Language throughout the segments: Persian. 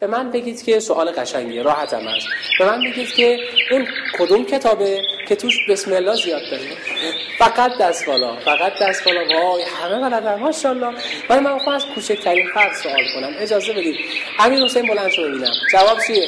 به من بگید که سوال قشنگیه، راحتم هست. به من بگید که اون کدوم کتابه که توش بسم الله زیاد داره؟ فقط دست بالا، فقط دست بالا. وای همه بلدن ماشاءالله. ولی من میخوام از کوچکترین فرد سوال کنم. اجازه بدید. امیر حسین بلند شو ببینم. جواب چیه؟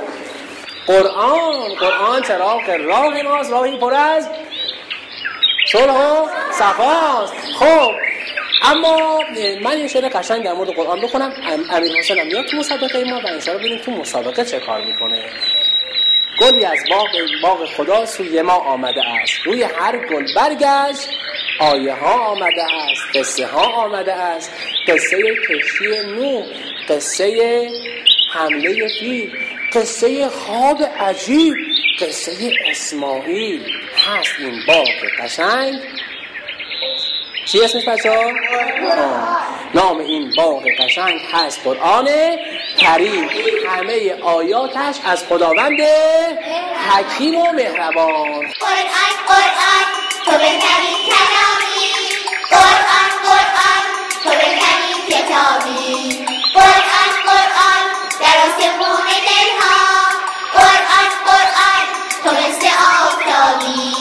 قرآن. قرآن چراغ راه ماست، راهی پر از صلح و صفاست. خب اما من یه شعر قشنگ در مورد قرآن بخونم. امیر حسین هم میاد تو مسابقه ما و انشاءالله ببینیم تو مسابقه چه کار میکنه. گلی از باغ خدا سوی ما آمده است، روی هر گل برگشت آیه ها آمده است، قصه ها آمده است، قصه کشتی نوح، قصه حمله فیل، قصه خواب عجیب، قصه اسماعیل. هست این باغ قشنگ. چی اسمش بچه‌ها؟ نام این باغ قشنگ هست قرآن کریم. همه آیاتش از خداوند حکیم و مهربان. قرآن قرآن تو بهترین کلامی، قرآن قرآن تو بهترین کتابی، قرآن قرآن در آسمون دلها، قرآن قرآن تو مثل آفتابی.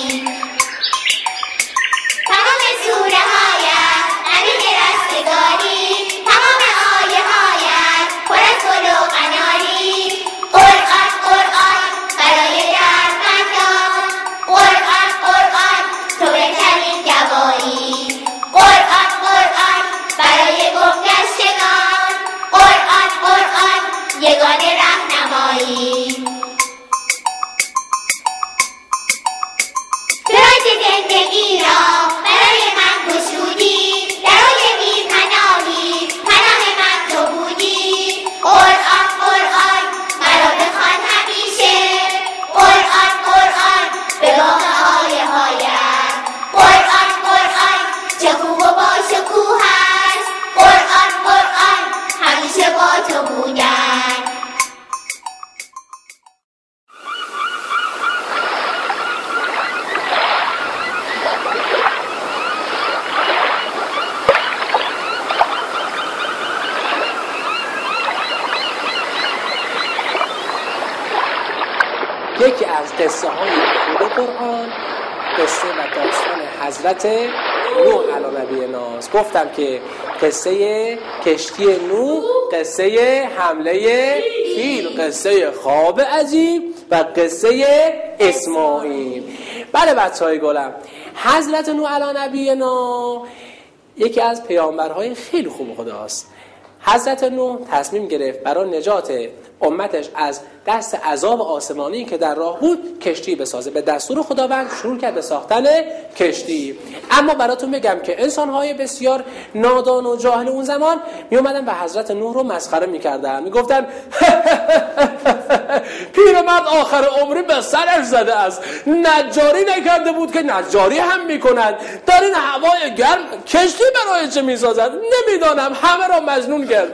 تمام سوره هایت نبی رستگاری، تمام آیه هایت پر از گل و قناری، قرآن قرآن برای دردمندان، قرآن قرآن تو بهترین گوایی، قرآن قرآن برای گمگشتگان، قرآن قرآن یگانه راهنمایی. زندگی را برای من گشودی، درای بی پناهی پناه من تو بودی، قرآن قرآن مرا بخوان همیشه، قرآن قرآن به باغ آیه هایت، قرآن قرآن چه خوب و با شکوه است، قرآن قرآن همیشه با تو بودن. یکی از قصه های خود قرآن قصه و داستان حضرت نوح علی نبینا است. گفتم که قصه کشتی نوح، قصه حمله فیل، قصه خواب عجیب و قصه اسماعیل. بله بچهای گلم، حضرت نوح علی نبینا یکی از پیامبرهای خیلی خوب خداست. حضرت نوح تصمیم گرفت برای نجات امتش از دست عذاب آسمانی که در راه بود کشتی بسازه. به دستور خداوند شروع کرد به ساختن کشتی. اما براتون بگم که انسان‌های بسیار نادان و جاهل اون زمان می اومدن و حضرت نوح رو مسخره می‌کردن. میگفتن پیرمرد آخر عمری به سرش زده است، نجاری نکرده بود که نجاری هم میکنند، در این هوای گرم کشتی برای چه میسازد؟ نمیدانم، همه را مجنون کرده.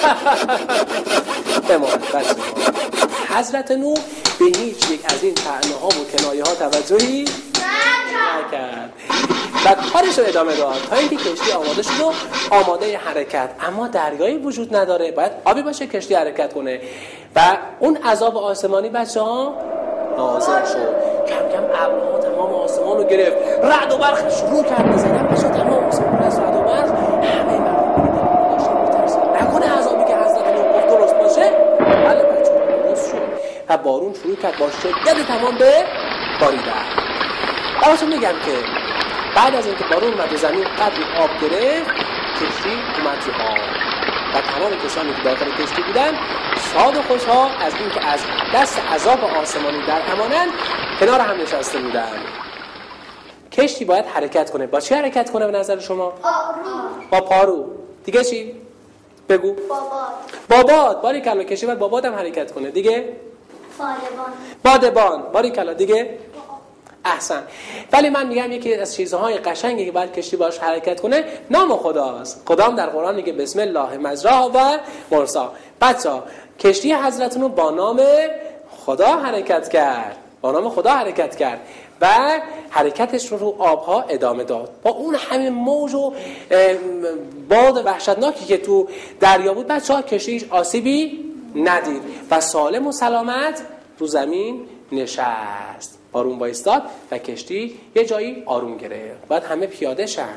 حضرت نوح به هیچ یک از این طعنه ها و کنایه ها توجهی نکرد و کارش رو ادامه داد تا اینکه کشتی آماده شد و آماده حرکت. اما دریایی وجود نداره، باید آبی باشه کشتی حرکت کنه و اون عذاب آسمانی بچه‌ها نازل شد. کم کم ابرها تمام آسمان رو گرفت، رعد و برق شروع کرد بزنن. بچه‌ها تمام آسمان از رعد و برق همه مردم داشتن می‌ترسیدن نکنه عذابی که حضرت نوح گفت درست باشه. بله بچه‌ها درست شد و بارون شروع کرد با شدت تمام به باریدن. براتون میگم که بعد از اینکه بارون اومد و زمین قدری آب گرفت، کشتی اومد تو آب و تمام کسانی که داخل کشتی بودن شاد و خوشحال از اینکه از دست عذاب آسمانی در امانن کنار هم نشسته بودن. کشتی باید حرکت کنه. با چی حرکت کنه به نظر شما؟ با پارو. دیگه چی؟ بگو. باباد. باریکلا. کشتی باید باباد هم حرکت کنه. دیگه؟ بادبان. باریکلا. دیگه؟ احسن. ولی من میگم یکی از چیزهای قشنگی که باید کشتی باش حرکت کنه نام خداست. خدا هم در قرآن میگه بسم الله مجراها و مرساها. بچه‌ها کشتی حضرت نوح با نام خدا حرکت کرد. با نام خدا حرکت کرد و حرکتش رو آبها ادامه داد. با اون همه موج و باد وحشتناکی که تو دریا بود بچه‌ها کشتی آسیبی ندید و سالم و سلامت رو زمین نشست. بارون بایستاد و کشتی یه جایی آروم گرفت. باید همه پیاده شن.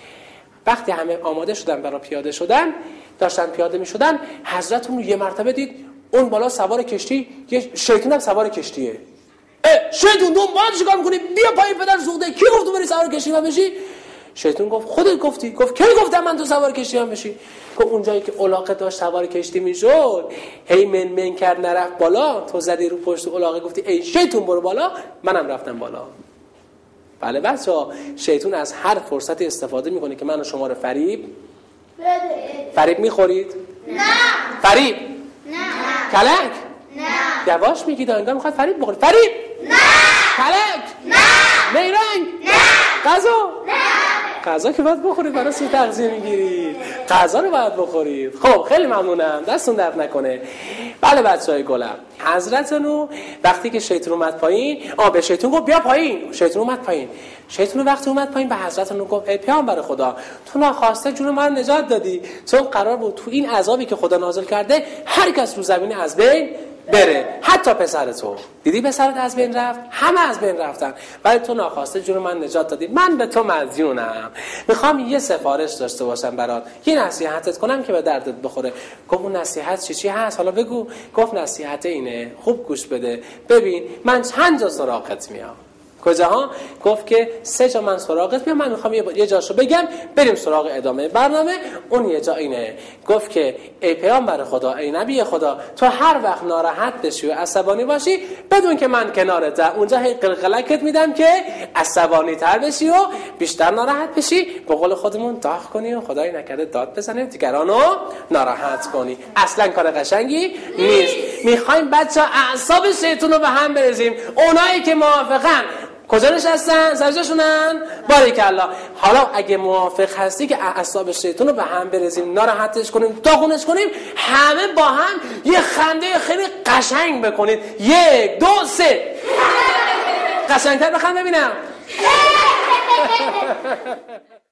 وقتی همه آماده شدن برای پیاده شدن، داشتن پیاده می شدن، حضرت اون یه مرتبه دید اون بالا سوار کشتی، یه شیطان هم سوار کشتیه. شیطان دنبال چیکار میکنی؟ بیا پایین پدر زوده. کی گفت تو بری سوار کشتی من بشی؟ شیطان گفت خودت گفتی. گفت کی گفتم من تو سوار کشتی من بشی؟ گفت اونجایی که الاغه داشت سوار کشتی میشد، هی من کرد نرفت بالا، تو زدی رو پشت الاغه گفتی ای شیطان برو بالا، منم رفتم بالا. بله بچه‌ها، شیطان از هر فرصتی استفاده میکنه که من و شما رو فریب بده. فریب میخورید؟ نه. فریب؟ نه. کلک؟ نه. یواش میگید انگار میخواد فریب بخورید. فریب؟ نه. کلک؟ نه. نیرنگ؟ نه. غذا؟ نه. غذا که باید بخورید، برای چی تغذیه میگیرید؟ غذا رو باید بخورید. خب خیلی ممنونم، دستون درد نکنه. بله بچهای گلم، حضرت نو وقتی که شیطان اومد پایین، به شیطان گفت بیا پایین. شیطان اومد پایین. شیطان وقتی اومد پایین به حضرت نو گفت ای پیامبر خدا، تو ناخواسته جون من نجات دادی، چون قرار بود تو این عذابی که خدا نازل کرده هر کس رو زمین از بین بره، حتی پسر تو. دیدی پسرت از بین رفت؟ همه از بین رفتن، ولی تو ناخواسته جون من نجات دادی. من به تو مدیونم. میخوام یه سفارش داشته باشم برات، یه نصیحتت کنم که به دردت بخوره. گفت اون نصیحت چی هست؟ حالا بگو. گفت نصیحت اینه، خوب گوش بده. ببین من چند جا سراغت میام. کجاها؟ گفت که 3 جا من سراغت میام. من میخوام یه جاشو بگم بریم سراغ ادامه برنامه. اون یه جا اینه. گفت که ای پیامبر خدا، ای نبی خدا، تو هر وقت ناراحت بشی و عصبانی باشی بدون که من کنارتم، اونجا هی قلقلکت میدم که عصبانی تر بشی و بیشتر ناراحت بشی، به قول خودمون داغ کنی و خدای نکرده داد بزنی دیگرانو ناراحت کنی. اصلا کار قشنگی نیست. میخوایم بچه‌ها اعصاب شیطان رو به هم بریزیم. اونایی که موافقن کجا نشستن؟ سرجاشونن؟ باریکالله. حالا اگه موافق هستی که اعصاب شیطان رو به هم بریزیم، ناراحتش کنیم، داغونش کنیم، همه با هم یه خنده خیلی قشنگ بکنید. 1 2 3 قشنگتر بخند ببینم.